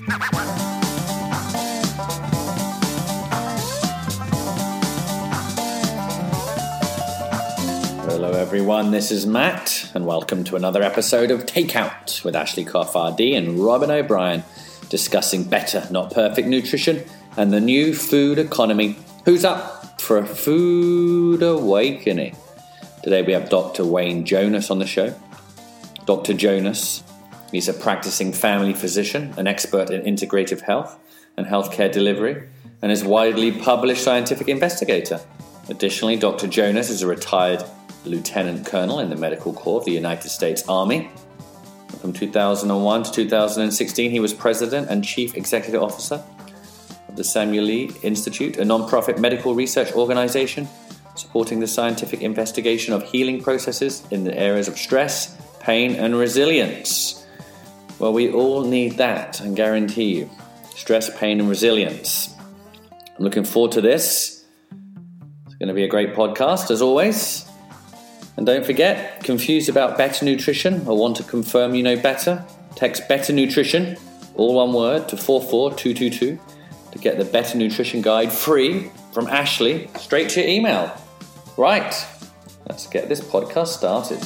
Hello everyone, this is Matt, and welcome to another episode of Takeout with Ashley Koff-RD and Robin O'Brien, discussing better, not perfect nutrition and the new food economy. Who's up for a food awakening? Today we have Dr. Wayne Jonas on the show. Dr. Jonas, he's a practicing family physician, an expert in integrative health and healthcare delivery, and is widely published scientific investigator. Additionally, Dr. Jonas is a retired Lieutenant Colonel in the Medical Corps of the United States Army. From 2001 to 2016, he was President and Chief Executive Officer of the Samuel Lee Institute, a non-profit medical research organization supporting the scientific investigation of healing processes in the areas of stress, pain, and resilience. Well, we all need that, I guarantee you. Stress, pain, and resilience. I'm looking forward to this. It's going to be a great podcast, as always. And don't forget, confused about better nutrition or want to confirm you know better? Text Better Nutrition, all one word, to 44222 to get the Better Nutrition Guide free from Ashley straight to your email. Right, let's get this podcast started.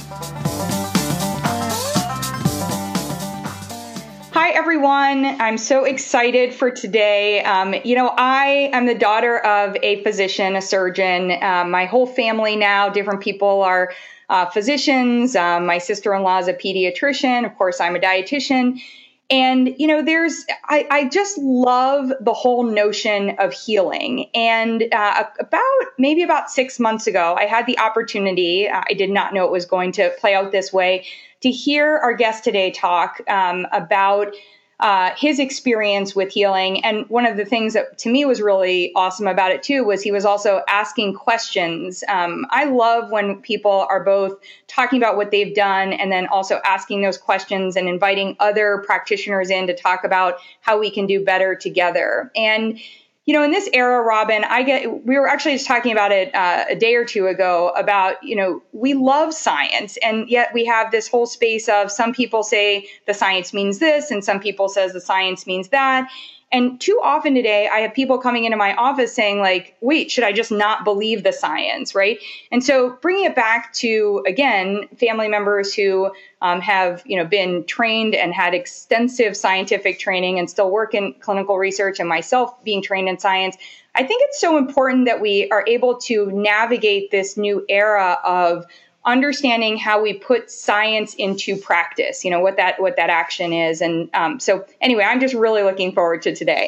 Hi, everyone. I'm so excited for today. I am the daughter of a physician, a surgeon. My whole family now, different people are physicians. My sister-in-law is a pediatrician. Of course, I'm a dietitian. And, I just love the whole notion of healing. And about 6 months ago, I had the opportunity, I did not know it was going to play out this way, to hear our guest today talk about his experience with healing. And one of the things that to me was really awesome about it too was he was also asking questions. I love when people are both talking about what they've done and then also asking those questions and inviting other practitioners in to talk about how we can do better together. And in this era, Robin, we were actually just talking about it a day or two ago about, we love science, and yet we have this whole space of some people say the science means this, and some people says the science means that. And too often today, I have people coming into my office saying like, wait, should I just not believe the science, right? And so bringing it back to, again, family members who have, been trained and had extensive scientific training and still work in clinical research, and myself being trained in science, I think it's so important that we are able to navigate this new era of understanding how we put science into practice, what that action is. And so anyway, I'm just really looking forward to today.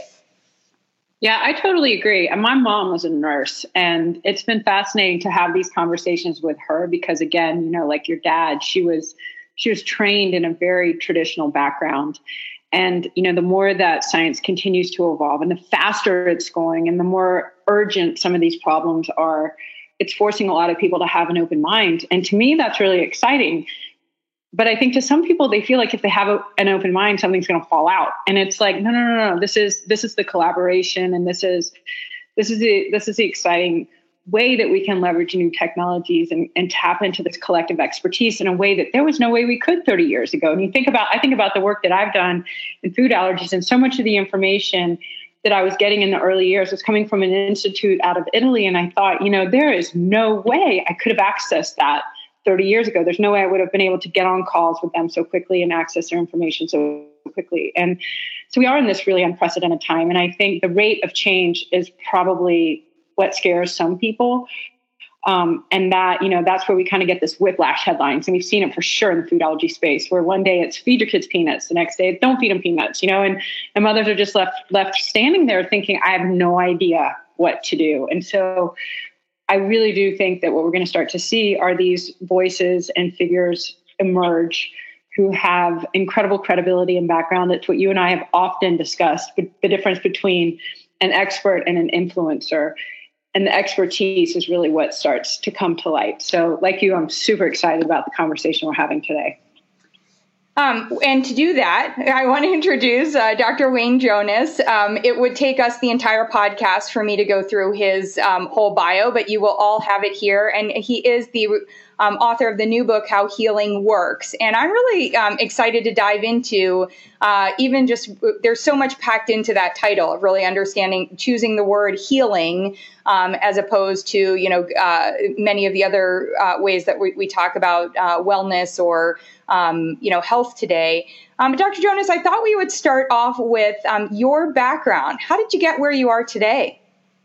Yeah, I totally agree. And my mom was a nurse, and it's been fascinating to have these conversations with her because, again, like your dad, she was trained in a very traditional background. And, the more that science continues to evolve and the faster it's going and the more urgent some of these problems are, it's forcing a lot of people to have an open mind. And to me, that's really exciting. But I think to some people, they feel like if they have an open mind, something's going to fall out. And it's like, no. This is the collaboration. And this is the exciting way that we can leverage new technologies and tap into this collective expertise in a way that there was no way we could 30 years ago. And I think about the work that I've done in food allergies, and so much of the information that I was getting in the early years was coming from an institute out of Italy. And I thought, there is no way I could have accessed that 30 years ago. There's no way I would have been able to get on calls with them so quickly and access their information so quickly. And so we are in this really unprecedented time. And I think the rate of change is probably what scares some people. And that, that's where we kind of get this whiplash headlines. And we've seen it for sure in the food allergy space, where one day it's feed your kids peanuts, the next day it's don't feed them peanuts, and mothers are just left standing there thinking, I have no idea what to do. And so I really do think that what we're going to start to see are these voices and figures emerge who have incredible credibility and background. That's what you and I have often discussed, the difference between an expert and an influencer. And the expertise is really what starts to come to light. So like you, I'm super excited about the conversation we're having today. And to do that, I want to introduce Dr. Wayne Jonas. It would take us the entire podcast for me to go through his whole bio, but you will all have it here. And he is the author of the new book, How Healing Works. And I'm really excited to dive into even just, there's so much packed into that title of really understanding, choosing the word healing as opposed to, many of the other ways that we talk about wellness or, health today. Dr. Jonas, I thought we would start off with your background. How did you get where you are today?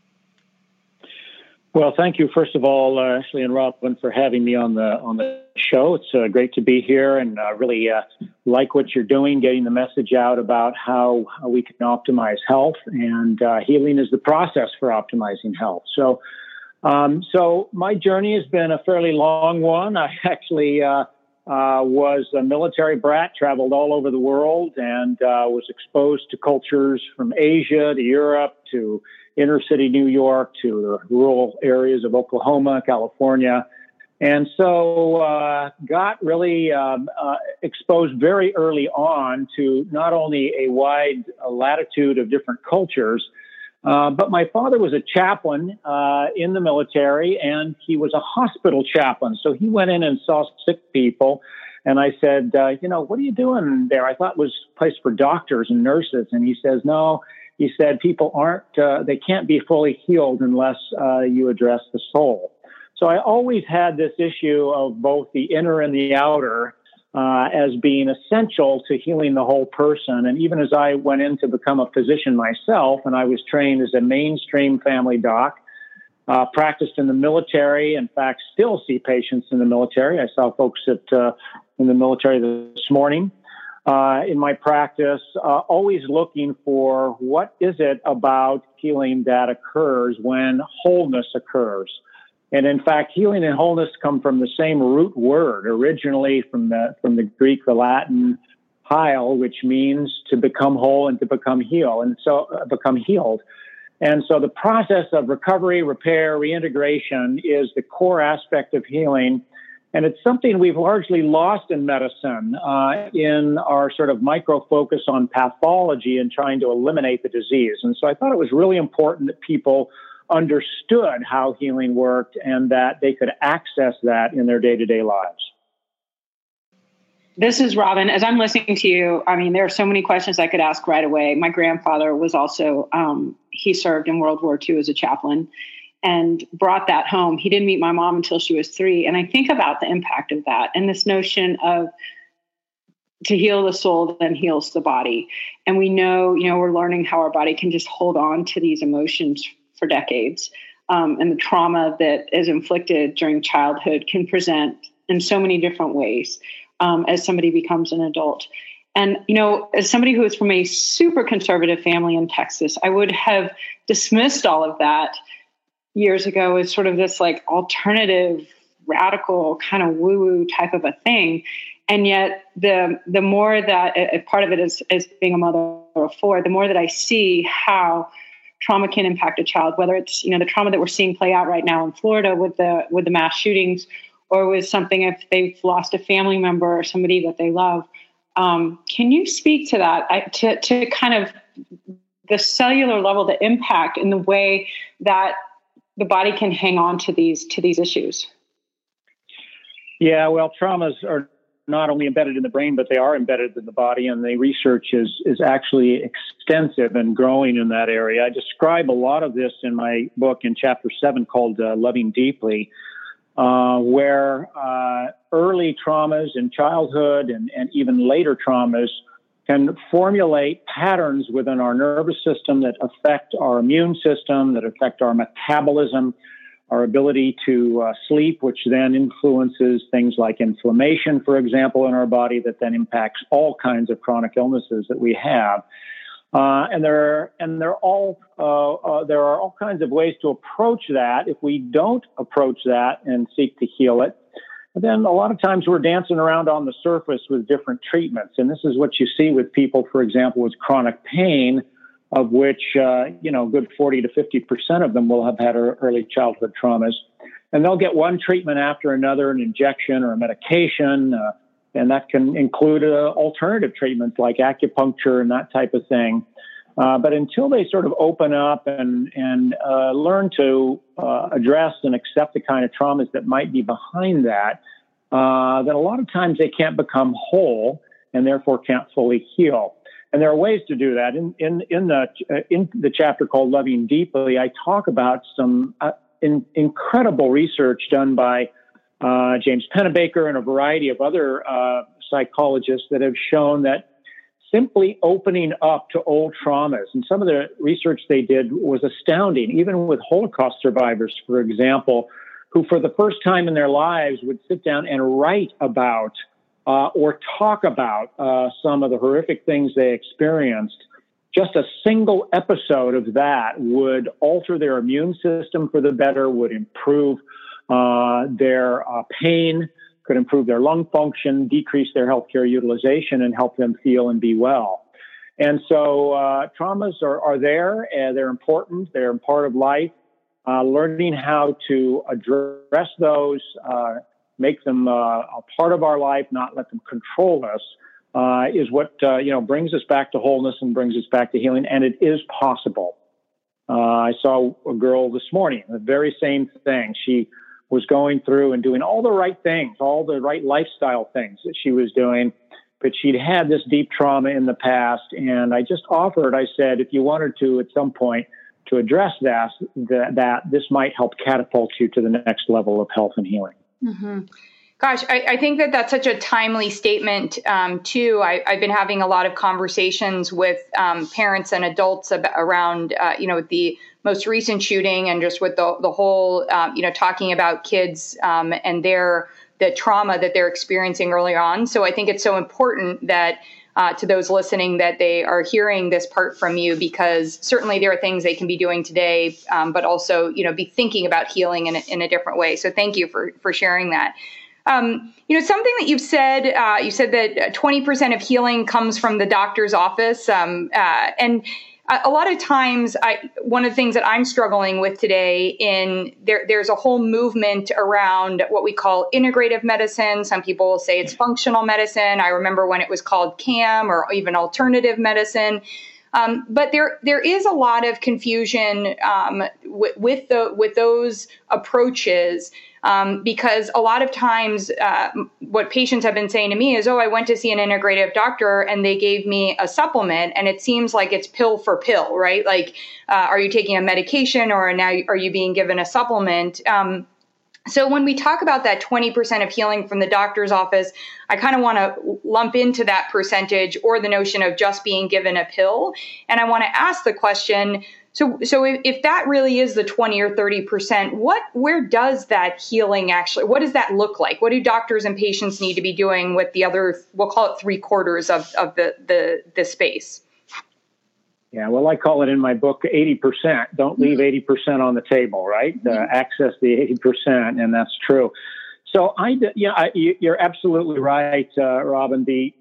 Well, thank you, first of all, Ashley and Robin, for having me on the show. It's great to be here, and really like what you're doing, getting the message out about how we can optimize health, and healing is the process for optimizing health. So my journey has been a fairly long one. I actually was a military brat, traveled all over the world, and was exposed to cultures from Asia to Europe to inner city New York to the rural areas of Oklahoma, California. And so got really exposed very early on to not only a wide latitude of different cultures, but my father was a chaplain in the military, and he was a hospital chaplain. So he went in and saw sick people. And I said, what are you doing there? I thought it was a place for doctors and nurses. And he says, no. He said, people they can't be fully healed unless you address the soul. So I always had this issue of both the inner and the outer as being essential to healing the whole person. And even as I went in to become a physician myself, and I was trained as a mainstream family doc, practiced in the military, in fact, still see patients in the military. I saw folks in the military this morning. In my practice, always looking for what is it about healing that occurs when wholeness occurs. And in fact, healing and wholeness come from the same root word, originally from the Greek, the Latin heil, which means to become whole and to become healed. And so the process of recovery, repair, reintegration is the core aspect of healing. And it's something we've largely lost in medicine in our sort of micro focus on pathology and trying to eliminate the disease. And so I thought it was really important that people understood how healing worked and that they could access that in their day-to-day lives. This is Robin. As I'm listening to you, I mean, there are so many questions I could ask right away. My grandfather was also, he served in World War II as a chaplain and brought that home. He didn't meet my mom until she was 3. And I think about the impact of that and this notion of to heal the soul, then heals the body. And we know, we're learning how our body can just hold on to these emotions for decades. And the trauma that is inflicted during childhood can present in so many different ways as somebody becomes an adult. And, as somebody who is from a super conservative family in Texas, I would have dismissed all of that years ago as sort of this like alternative, radical kind of woo-woo type of a thing. And yet the more that part of it is being a mother of 4, the more that I see how trauma can impact a child, whether it's, the trauma that we're seeing play out right now in Florida with the mass shootings, or with something if they've lost a family member or somebody that they love. Can you speak to that, to kind of the cellular level, the impact in the way that the body can hang on to these issues? Yeah, well, traumas are not only embedded in the brain, but they are embedded in the body, and the research is actually extensive and growing in that area. I describe a lot of this in my book in chapter 7 called Loving Deeply, where early traumas in childhood and even later traumas can formulate patterns within our nervous system that affect our immune system, that affect our metabolism, our ability to sleep, which then influences things like inflammation, for example, in our body, that then impacts all kinds of chronic illnesses that we have. And there are all kinds of ways to approach that. If we don't approach that and seek to heal it, then a lot of times we're dancing around on the surface with different treatments. And this is what you see with people, for example, with chronic pain, of which, good 40 to 50% of them will have had early childhood traumas. And they'll get one treatment after another, an injection or a medication, and that can include alternative treatments like acupuncture and that type of thing. But until they sort of open up and learn to address and accept the kind of traumas that might be behind that, then a lot of times they can't become whole and therefore can't fully heal. And there are ways to do that. In the chapter called Loving Deeply, I talk about some incredible research done by James Pennebaker and a variety of other psychologists that have shown that simply opening up to old traumas, and some of the research they did was astounding, even with Holocaust survivors, for example, who for the first time in their lives would sit down and write about or talk about some of the horrific things they experienced. Just a single episode of that would alter their immune system for the better, would improve their pain, could improve their lung function, decrease their healthcare utilization, and help them feel and be well. And so traumas are there, and they're important. They're part of life. Learning how to address those, make them a part of our life, not let them control us, is what brings us back to wholeness and brings us back to healing. And it is possible. I saw a girl this morning, the very same thing. She was going through and doing all the right things, all the right lifestyle things that she was doing, but she'd had this deep trauma in the past. And I just offered, I said, if you wanted to at some point to address that this might help catapult you to the next level of health and healing. Mm-hmm. Gosh, I think that's such a timely statement, too. I've been having a lot of conversations with parents and adults around, the most recent shooting and just with the whole, talking about kids and the trauma that they're experiencing early on. So I think it's so important that to those listening that they are hearing this part from you, because certainly there are things they can be doing today, but also, be thinking about healing in a different way. So thank you for sharing that. Something that you said that 20% of healing comes from the doctor's office. And a lot of times one of the things that I'm struggling with today there's a whole movement around what we call integrative medicine. Some people will say it's functional medicine. I remember when it was called CAM or even alternative medicine. But there is a lot of confusion with those approaches. Because a lot of times what patients have been saying to me is, I went to see an integrative doctor and they gave me a supplement, and it seems like it's pill for pill, right? Like, are you taking a medication or now are you being given a supplement? So when we talk about that 20% of healing from the doctor's office, I kind of want to lump into that percentage or the notion of just being given a pill. And I want to ask the question, so if that really is the 20 or 30%, where does that healing actually, what does that look like? What do doctors and patients need to be doing with the other, we'll call it 3/4 of the space? Yeah, well, I call it in my book 80%. Don't leave 80% on the table, right? Access the 80%, and that's true. So you're absolutely right, Robin. The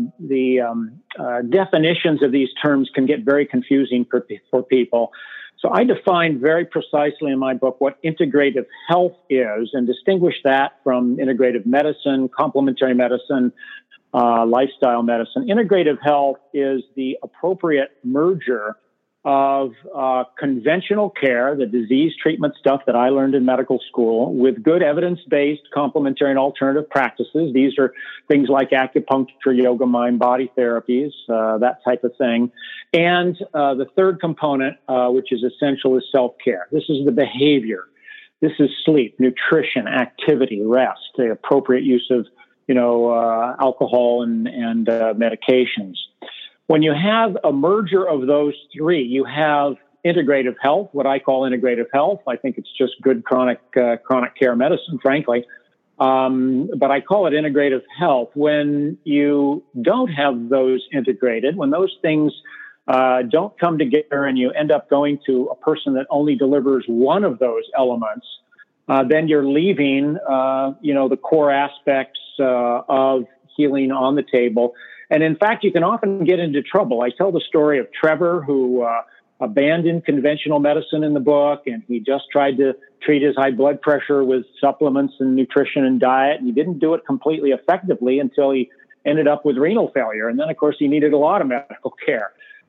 definitions of these terms can get very confusing for people. So I define very precisely in my book what integrative health is and distinguish that from integrative medicine, complementary medicine, lifestyle medicine. Integrative health is the appropriate merger of conventional care, the disease treatment stuff that I learned in medical school, with good evidence-based complementary and alternative practices. These are things like acupuncture, yoga, mind-body therapies, that type of thing. And the third component, which is essential, is self-care. This is the behavior. This is sleep, nutrition, activity, rest, the appropriate use of alcohol and medications. When you have a merger of those three, you have integrative health, what I call integrative health. I think it's just good chronic care medicine, frankly. But I call it integrative health. When you don't have those integrated, when those things don't come together and you end up going to a person that only delivers one of those elements, then you're leaving, the core aspects of healing on the table. And in fact, you can often get into trouble. I tell the story of Trevor, who abandoned conventional medicine in the book, and he just tried to treat his high blood pressure with supplements and nutrition and diet. And he didn't do it completely effectively until he ended up with renal failure. And then, of course, he needed a lot of medical care.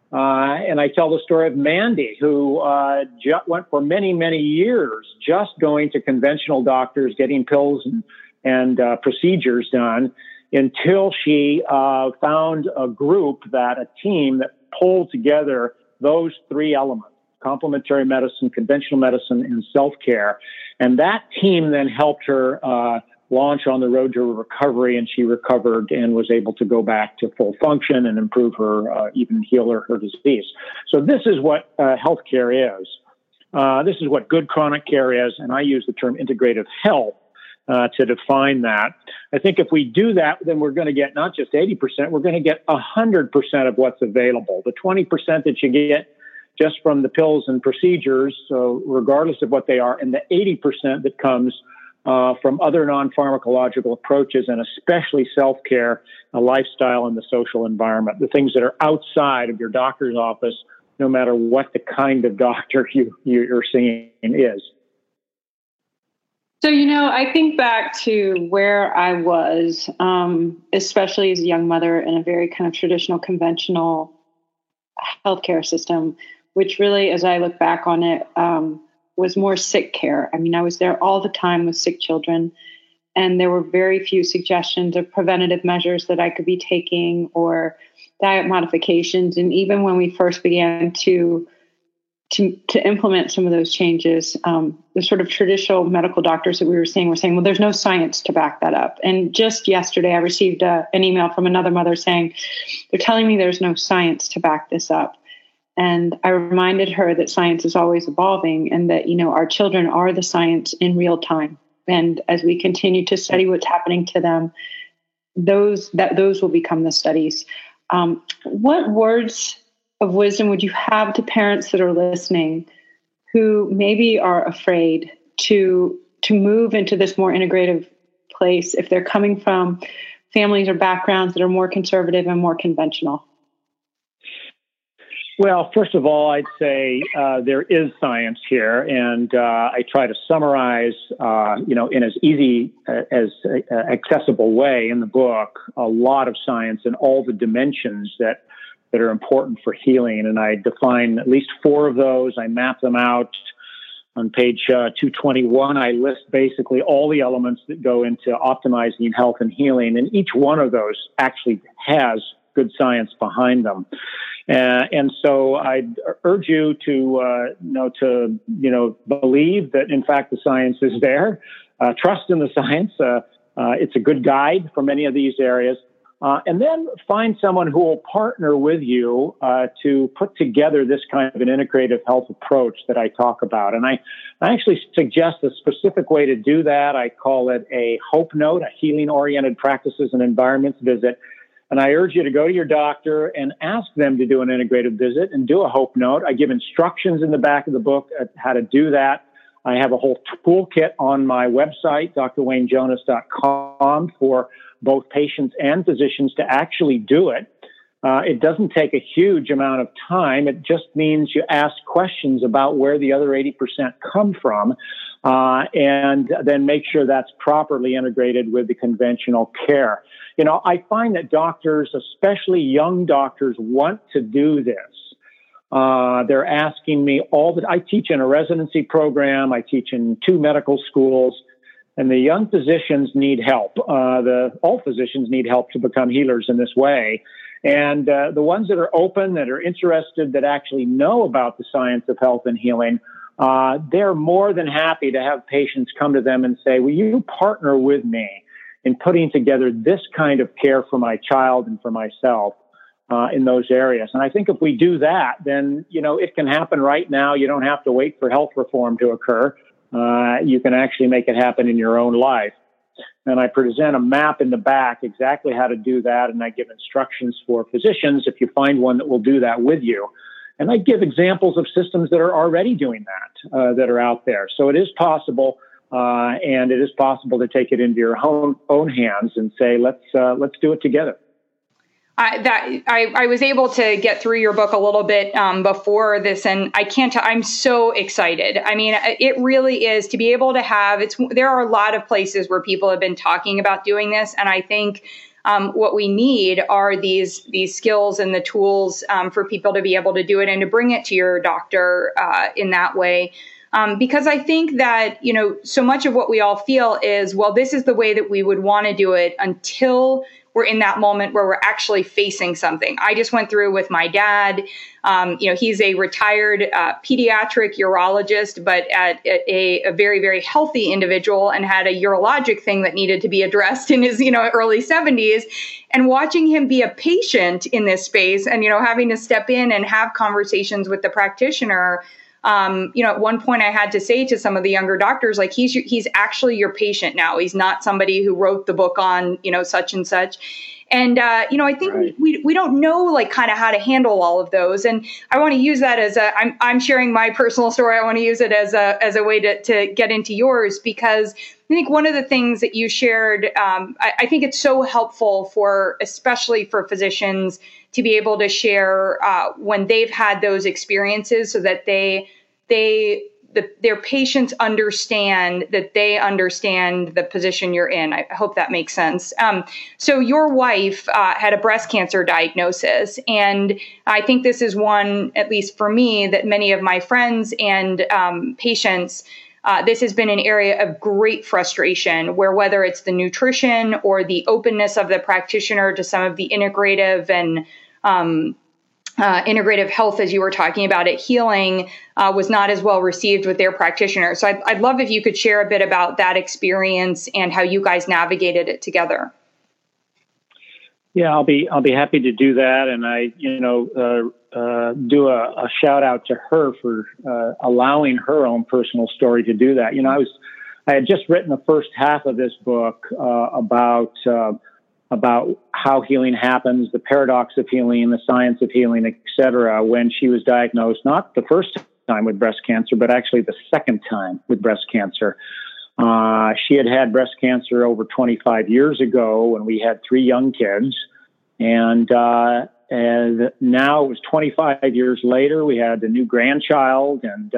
And I tell the story of Mandy, who went for many, many years just going to conventional doctors, getting pills and procedures done, until she found a team that pulled together those three elements: complementary medicine, conventional medicine, and self-care. And that team then helped her launch on the road to recovery, and she recovered and was able to go back to full function and improve her, even heal her disease. So this is what healthcare is. This is what good chronic care is, and I use the term integrative health to define that. I think if we do that, then we're going to get not just 80%, we're going to get 100% of what's available. The 20% that you get just from the pills and procedures, so regardless of what they are, and the 80% that comes from other non-pharmacological approaches, and especially self-care, a lifestyle, and the social environment, the things that are outside of your doctor's office, no matter what the kind of doctor you're seeing is. So, I think back to where I was, especially as a young mother in a very kind of traditional, conventional healthcare system, which really, as I look back on it, was more sick care. I mean, I was there all the time with sick children, and there were very few suggestions of preventative measures that I could be taking or diet modifications. And even when we first began to implement some of those changes, the sort of traditional medical doctors that we were seeing were saying, well, there's no science to back that up. And just yesterday, I received an email from another mother saying, they're telling me there's no science to back this up. And I reminded her that science is always evolving, and that, our children are the science in real time. And as we continue to study what's happening to them, those will become the studies. What words of wisdom would you have to parents that are listening who maybe are afraid to move into this more integrative place if they're coming from families or backgrounds that are more conservative and more conventional? Well, first of all, I'd say there is science here, and I try to summarize, in as easy as accessible way in the book, a lot of science and all the dimensions that are important for healing. And I define at least 4 of those. I map them out on page 221. I list basically all the elements that go into optimizing health and healing, and each one of those actually has good science behind them. And so I'd urge you to believe that, in fact, the science is there. Trust in the science. It's a good guide for many of these areas. And then find someone who will partner with you to put together this kind of an integrative health approach that I talk about. And I actually suggest a specific way to do that. I call it a HOPE note, a healing-oriented practices and environments visit. And I urge you to go to your doctor and ask them to do an integrative visit and do a HOPE note. I give instructions in the back of the book on how to do that. I have a whole toolkit on my website, drwaynejonas.com, for both patients and physicians to actually do it. It doesn't take a huge amount of time. It just means you ask questions about where the other 80% come from, and then make sure that's properly integrated with the conventional care. I find that doctors, especially young doctors, want to do this. They're asking me I teach in a residency program. I teach in 2 medical schools, and the young physicians need help. All physicians need help to become healers in this way. And the ones that are open, that are interested, that actually know about the science of health and healing, they're more than happy to have patients come to them and say, will you partner with me in putting together this kind of care for my child and for myself in those areas? And I think if we do that, then, it can happen right now. You don't have to wait for health reform to occur. You can actually make it happen in your own life. And I present a map in the back exactly how to do that. And I give instructions for physicians if you find one that will do that with you. And I give examples of systems that are already doing that, that are out there. So it is possible. And it is possible to take it into your own hands and say, let's do it together. I was able to get through your book a little bit before this, and I'm so excited. I mean, it really is to be able to have there are a lot of places where people have been talking about doing this, and I think what we need are these skills and the tools for people to be able to do it and to bring it to your doctor in that way. Because I think that, so much of what we all feel is, well, this is the way that we would want to do it until we're in that moment where we're actually facing something. I just went through with my dad. He's a retired pediatric urologist, but at a very, very healthy individual, and had a urologic thing that needed to be addressed in his, early 70s. And watching him be a patient in this space and, having to step in and have conversations with the practitioner. At one point I had to say to some of the younger doctors, like, he's actually your patient now. He's not somebody who wrote the book on, such and such. And, I think Right. we don't know, like, kind of how to handle all of those. And I want to use that as I'm sharing my personal story. I want to use it as a way to get into yours, because I think one of the things that you shared, I think it's so helpful especially for physicians to be able to share when they've had those experiences, so that their patients understand that they understand the position you're in. I hope that makes sense. So your wife had a breast cancer diagnosis, and I think this is one, at least for me, that many of my friends and patients, this has been an area of great frustration, where whether it's the nutrition or the openness of the practitioner to some of the integrative and integrative health, as you were talking about it, healing was not as well received with their practitioner. So I'd love if you could share a bit about that experience and how you guys navigated it together. Yeah, I'll be happy to do that, and I do a shout out to her for allowing her own personal story to do that. I had just written the first half of this book about how healing happens, the paradox of healing, the science of healing, et cetera, when she was diagnosed, not the first time with breast cancer, but actually the second time with breast cancer. She had breast cancer over 25 years ago when we had 3 young kids. And now it was 25 years later, we had a new grandchild, and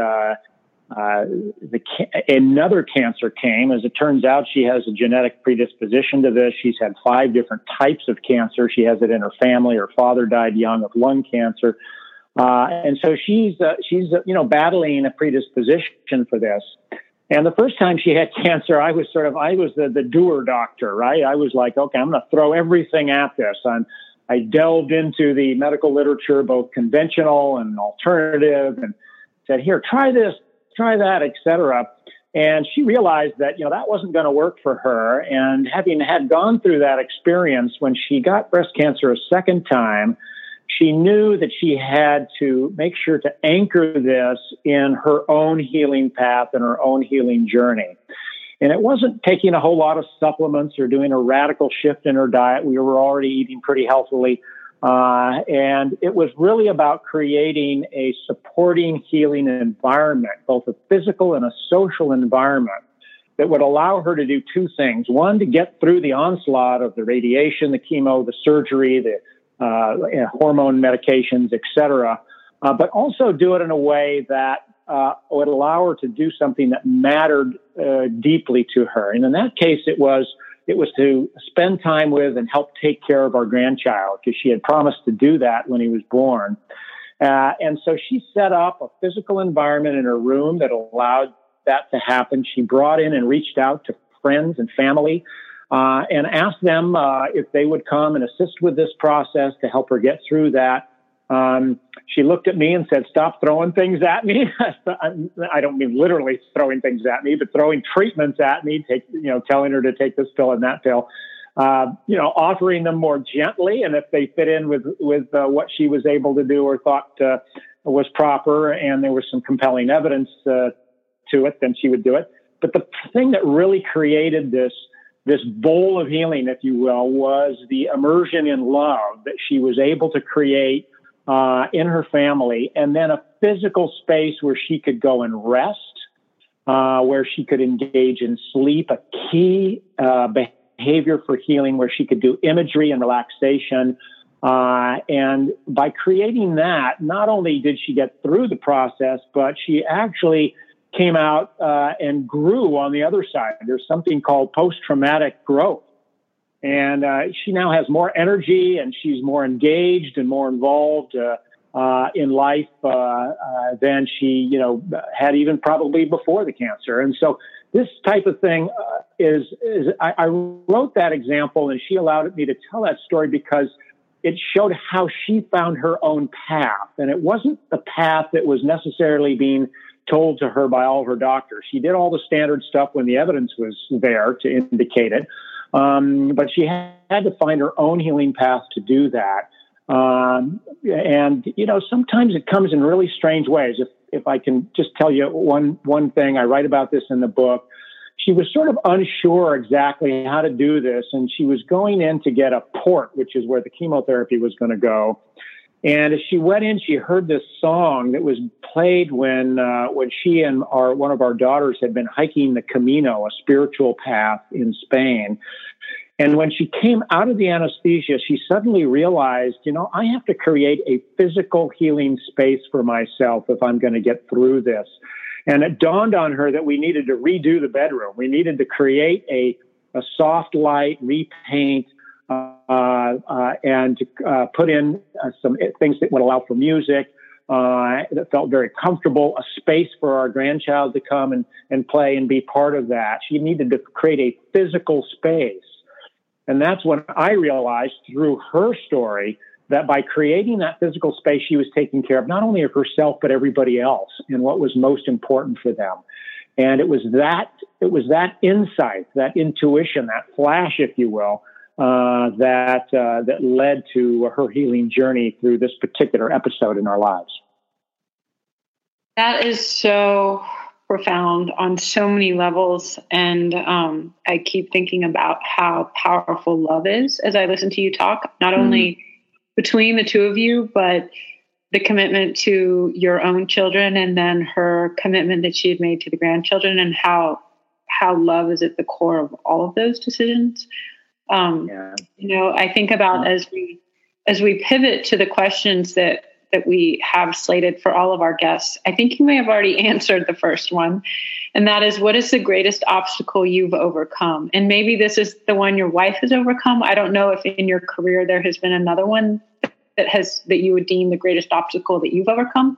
another cancer came. As it turns out, she has a genetic predisposition to this. She's had 5 different types of cancer. She has it in her family. Her father died young of lung cancer. And so she's battling a predisposition for this. And the first time she had cancer, I was the doer doctor, right? I was like, okay, I'm going to throw everything at this. I delved into the medical literature, both conventional and alternative, and said, here, try this, try that, et cetera. And she realized that, that wasn't going to work for her. And having had gone through that experience, when she got breast cancer a second time, she knew that she had to make sure to anchor this in her own healing path and her own healing journey. And it wasn't taking a whole lot of supplements or doing a radical shift in her diet. We were already eating pretty healthily. And it was really about creating a supporting healing environment, both a physical and a social environment, that would allow her to do 2 things. One, to get through the onslaught of the radiation, the chemo, the surgery, the hormone medications, et cetera, but also do it in a way that would allow her to do something that mattered deeply to her. And in that case, it was to spend time with and help take care of our grandchild, because she had promised to do that when he was born. And so she set up a physical environment in her room that allowed that to happen. She brought in and reached out to friends and family and asked them if they would come and assist with this process to help her get through that. She looked at me and said, stop throwing things at me. I don't mean literally throwing things at me, but throwing treatments at me, telling her to take this pill and that pill, offering them more gently. And if they fit in with what she was able to do or thought was proper, and there was some compelling evidence to it, then she would do it. But the thing that really created this bowl of healing, if you will, was the immersion in love that she was able to create in her family, and then a physical space where she could go and rest, where she could engage in sleep, a key behavior for healing, where she could do imagery and relaxation. And by creating that, not only did she get through the process, but she actually came out and grew on the other side. There's something called post-traumatic growth. And she now has more energy, and she's more engaged and more involved in life than she, had even probably before the cancer. And so this type of thing I wrote that example, and she allowed me to tell that story because it showed how she found her own path. And it wasn't the path that was necessarily being told to her by all of her doctors. She did all the standard stuff when the evidence was there to indicate it. But she had to find her own healing path to do that. And sometimes it comes in really strange ways. If I can just tell you one thing, I write about this in the book. She was sort of unsure exactly how to do this, and she was going in to get a port, which is where the chemotherapy was going to go. And as she went in, she heard this song that was played when she and one of our daughters had been hiking the Camino, a spiritual path in Spain. And when she came out of the anesthesia, she suddenly realized, I have to create a physical healing space for myself if I'm going to get through this. And it dawned on her that we needed to redo the bedroom. We needed to create a soft light, repaint, and put in some things that would allow for music that felt very comfortable, a space for our grandchild to come and play and be part of that. She needed to create a physical space. And that's when I realized through her story that by creating that physical space, she was taking care of not only of herself, but everybody else and what was most important for them. And it was that insight, that intuition, that flash, if you will, that led to her healing journey through this particular episode in our lives. That is so profound on so many levels. And I keep thinking about how powerful love is as I listen to you talk, not only between the two of you, but the commitment to your own children and then her commitment that she had made to the grandchildren, and how love is at the core of all of those decisions. I think about as we pivot to the questions that we have slated for all of our guests, I think you may have already answered the first one. And that is, what is the greatest obstacle you've overcome? And maybe this is the one your wife has overcome. I don't know if in your career there has been another one that you would deem the greatest obstacle that you've overcome.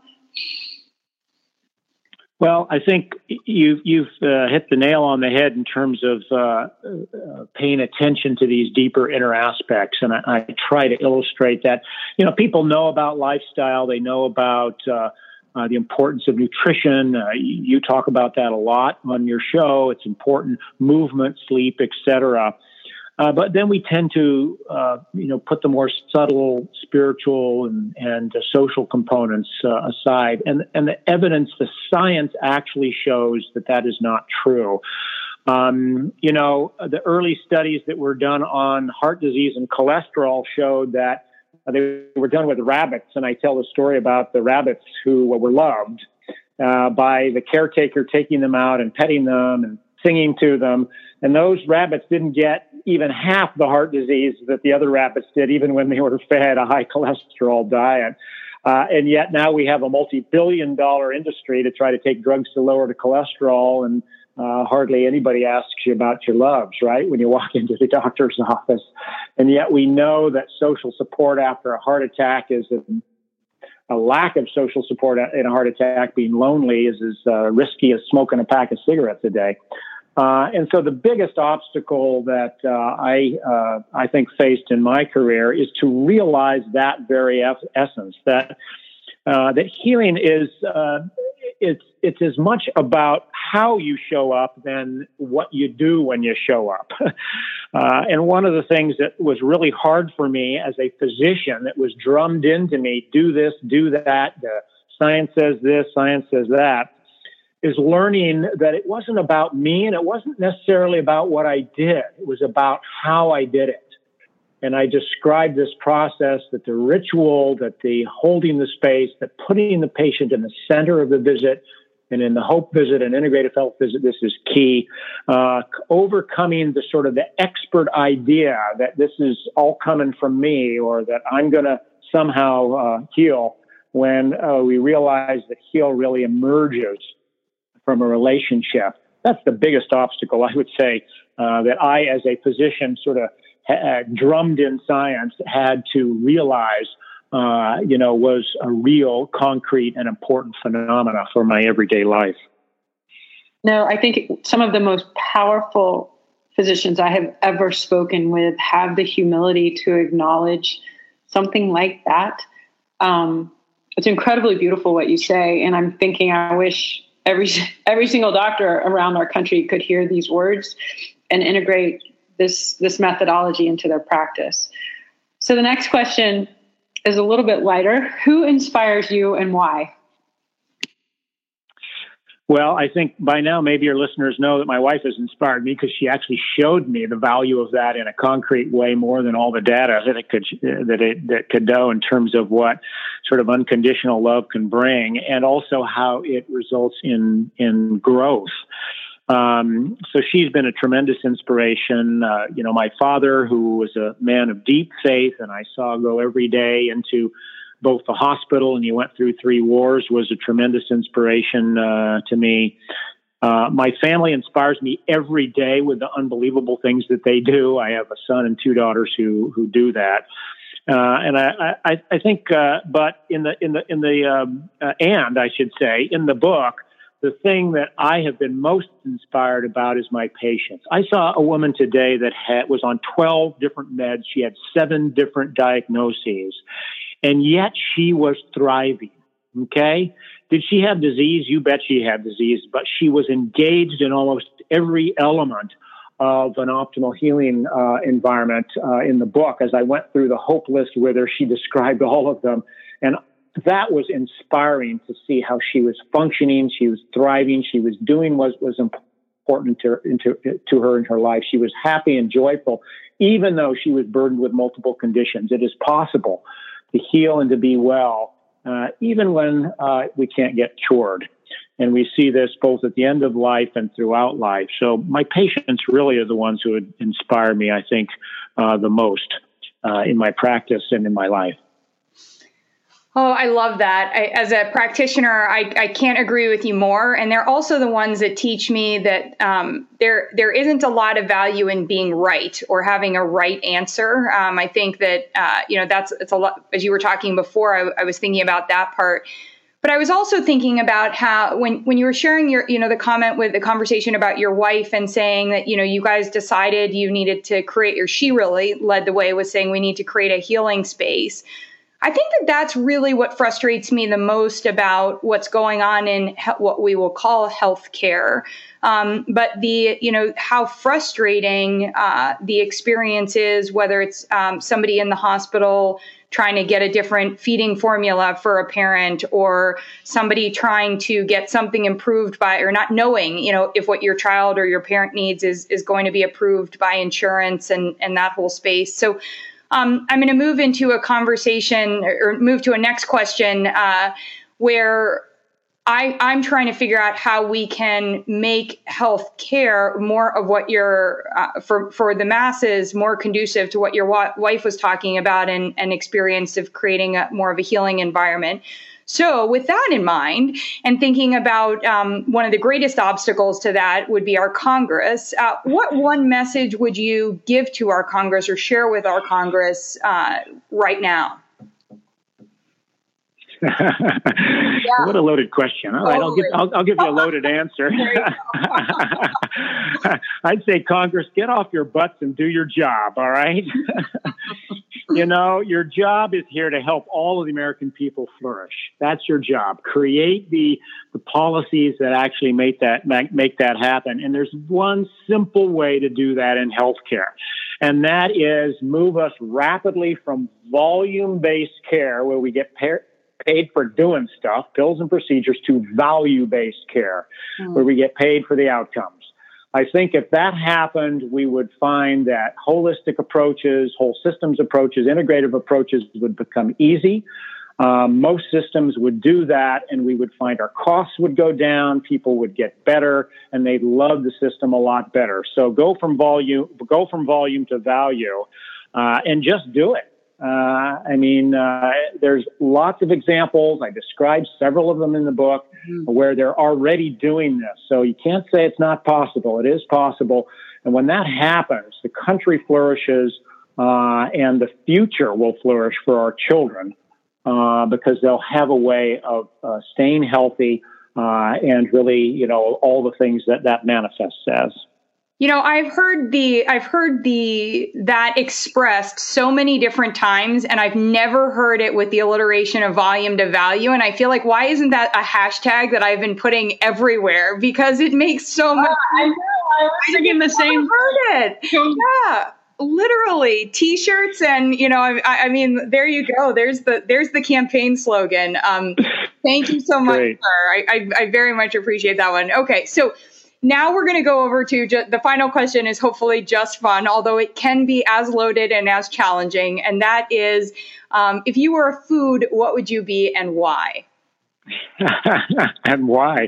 Well, I think you've hit the nail on the head in terms of paying attention to these deeper inner aspects. And I try to illustrate that. People know about lifestyle. They know about the importance of nutrition. You talk about that a lot on your show. It's important. Movement, sleep, etc. But then we tend to, put the more subtle spiritual and social components aside. And the evidence, the science actually shows that is not true. The early studies that were done on heart disease and cholesterol showed that they were done with rabbits. And I tell the story about the rabbits who were loved by the caretaker taking them out and petting them and singing to them. And those rabbits didn't get even half the heart disease that the other rabbits did, even when they were fed a high cholesterol diet. And yet now we have a multi-billion-dollar industry to try to take drugs to lower the cholesterol, and hardly anybody asks you about your loves, right, when you walk into the doctor's office. And yet we know that social support after a heart attack is a lack of social support in a heart attack, being lonely, is as risky as smoking a pack of cigarettes a day. And so the biggest obstacle that I think faced in my career is to realize that very essence, that healing is it's as much about how you show up than what you do when you show up. And one of the things that was really hard for me as a physician, that was drummed into me, do this, do that, science says this, science says that, is learning that it wasn't about me, and it wasn't necessarily about what I did. It was about how I did it. And I described this process, that the ritual, that the holding the space, that putting the patient in the center of the visit, and in the Hope visit and integrative health visit, this is key. Overcoming the sort of the expert idea that this is all coming from me, or that I'm going to somehow heal, when we realize that heal really emerges from a relationship. That's the biggest obstacle, I would say, that I, as a physician, sort of drummed in science had to realize, was a real, concrete, and important phenomena for my everyday life. No, I think some of the most powerful physicians I have ever spoken with have the humility to acknowledge something like that. It's incredibly beautiful what you say. And I'm thinking, I wish every single doctor around our country could hear these words and integrate this methodology into their practice. So the next question is a little bit lighter. Who inspires you and why? Well, I think by now maybe your listeners know that my wife has inspired me because she actually showed me the value of that in a concrete way more than all the data that it could do in terms of what sort of unconditional love can bring, and also how it results in growth. So she's been a tremendous inspiration. My father, who was a man of deep faith, and I saw go every day into both the hospital, and he went through 3 wars, was a tremendous inspiration to me. My family inspires me every day with the unbelievable things that they do. I have a son and 2 daughters who do that. And I think, but in the book, the thing that I have been most inspired about is my patients. I saw a woman today that was on 12 different meds. She had 7 different diagnoses, and yet she was thriving. Okay. Did she have disease? You bet she had disease, but she was engaged in almost every element of an optimal healing environment in the book. As I went through the hope list with her, she described all of them. And that was inspiring to see how she was functioning. She was thriving. She was doing what was important to her in her life. She was happy and joyful, even though she was burdened with multiple conditions. It is possible to heal and to be well, even when we can't get cured. And we see this both at the end of life and throughout life. So my patients really are the ones who would inspire me, I think, the most in my practice and in my life. Oh, I love that. As a practitioner, I can't agree with you more. And they're also the ones that teach me that there isn't a lot of value in being right or having a right answer. I think that, it's a lot, as you were talking before, I was thinking about that part. But I was also thinking about how when you were sharing your, the comment with the conversation about your wife and saying that, you guys decided you needed to create, or she really led the way with saying we need to create a healing space. I think that that's really what frustrates me the most about what's going on in what we will call healthcare. But how frustrating the experience is, whether it's somebody in the hospital trying to get a different feeding formula for a parent, or somebody trying to get something improved by, or not knowing, if what your child or your parent needs is going to be approved by insurance and that whole space. So I'm going to move into a conversation or move to a next question where I'm trying to figure out how we can make health care more of what for the masses, more conducive to what your wife was talking about and experience of creating more of a healing environment. So with that in mind, and thinking about one of the greatest obstacles to that would be our Congress, what one message would you give to our Congress or share with our Congress right now? What a loaded question. All right, I'll give you a loaded answer. I'd say, Congress, get off your butts and do your job, all right? Your job is here to help all of the American people flourish. That's your job. Create the policies that actually make that happen. And there's one simple way to do that in healthcare, and that is move us rapidly from volume-based care, where we get paid for doing stuff, pills and procedures, to value-based care, where we get paid for the outcomes. I think if that happened, we would find that holistic approaches, whole systems approaches, integrative approaches would become easy. Most systems would do that, and we would find our costs would go down, people would get better, and they'd love the system a lot better. So go from volume to value, and just do it. There's lots of examples. I described several of them in the book where they're already doing this. So you can't say it's not possible. It is possible. And when that happens, the country flourishes, and the future will flourish for our children because they'll have a way of staying healthy and really, all the things that manifests as. I've heard that expressed so many different times, and I've never heard it with the alliteration of volume to value. And I feel like, why isn't that a hashtag that I've been putting everywhere? Because it makes so much sense. I know. I was thinking the same. Heard it. Yeah. Literally T-shirts, and I mean, there you go. There's the campaign slogan. Thank you so much, sir. I very much appreciate that one. Okay, so now we're going to go over to the final question is hopefully just fun, although it can be as loaded and as challenging. And that is, if you were a food, what would you be and why? And why?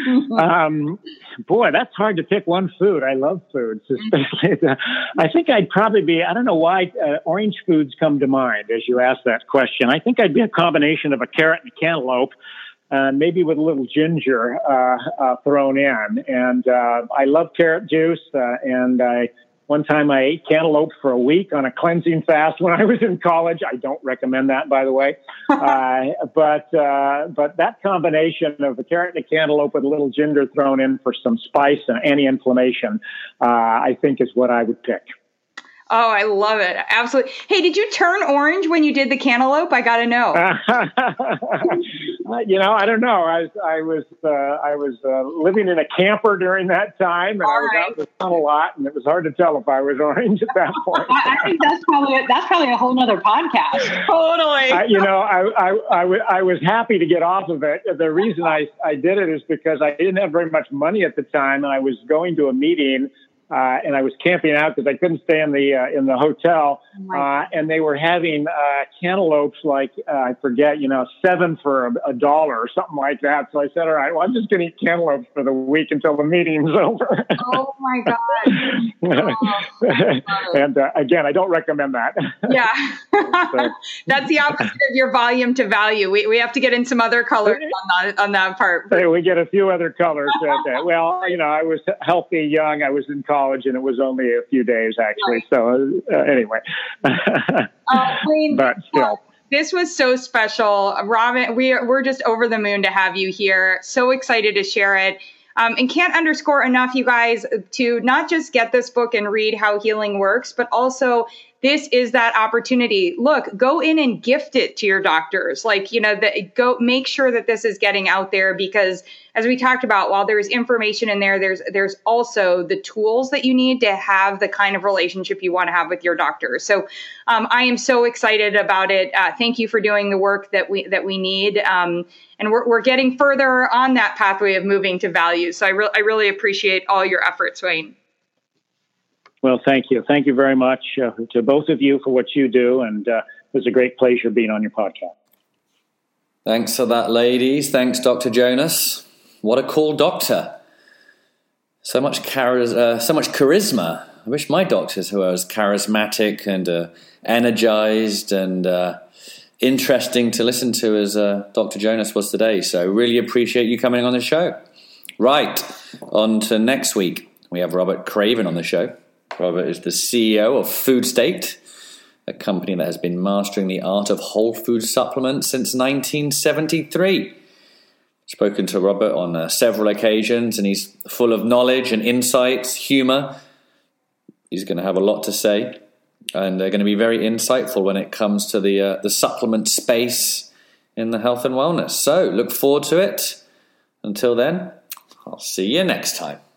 Boy, that's hard to pick one food. I love foods, especially. I think I'd probably be, I don't know why orange foods come to mind as you ask that question. I think I'd be a combination of a carrot and a cantaloupe. Maybe with a little ginger thrown in. And I love carrot juice. One time I ate cantaloupe for a week on a cleansing fast when I was in college. I don't recommend that, by the way. But that combination of a carrot and a cantaloupe with a little ginger thrown in for some spice and anti-inflammation, I think is what I would pick. Oh, I love it. Absolutely. Hey, did you turn orange when you did the cantaloupe? I got to know. I don't know. I was living in a camper during that time, and I was out in the sun a lot, and it was hard to tell if I was orange at that point. I think that's probably a whole nother podcast. Totally. I was happy to get off of it. The reason I did it is because I didn't have very much money at the time, and I was going to a meeting. And I was camping out because I couldn't stay in the hotel. And they were having cantaloupes like I forget, 7 for $1 or something like that. So I said, all right, well, I'm just going to eat cantaloupes for the week until the meeting's over. Oh my God! And again, I don't recommend that. Yeah, that's the opposite of your volume to value. We have to get in some other colors on that part. We get a few other colors. Well, I was healthy, young. I was in college, and it was only a few days actually. Right. So anyway, Wayne, but still. This was so special. Robin, we're just over the moon to have you here. So excited to share it. And can't underscore enough, you guys, to not just get this book and read how healing works, but also this is that opportunity. Look, go in and gift it to your doctors. Go make sure that this is getting out there, because as we talked about, while there's information in there, there's also the tools that you need to have the kind of relationship you want to have with your doctor. So I am so excited about it. Thank you for doing the work that we need. And we're getting further on that pathway of moving to value. So I really appreciate all your efforts, Wayne. Well, thank you. Thank you very much to both of you for what you do. And it was a great pleasure being on your podcast. Thanks for that, ladies. Thanks, Dr. Jonas. What a cool doctor. So much charisma. I wish my doctors were as charismatic and energized and interesting to listen to as Dr. Jonas was today. So really appreciate you coming on the show. Right, on to next week. We have Robert Craven on the show. Robert is the CEO of Food State, a company that has been mastering the art of whole food supplements since 1973. Spoken to Robert on several occasions, and he's full of knowledge and insights, humor. He's going to have a lot to say, and they're going to be very insightful when it comes to the supplement space in the health and wellness. So look forward to it. Until then, I'll see you next time.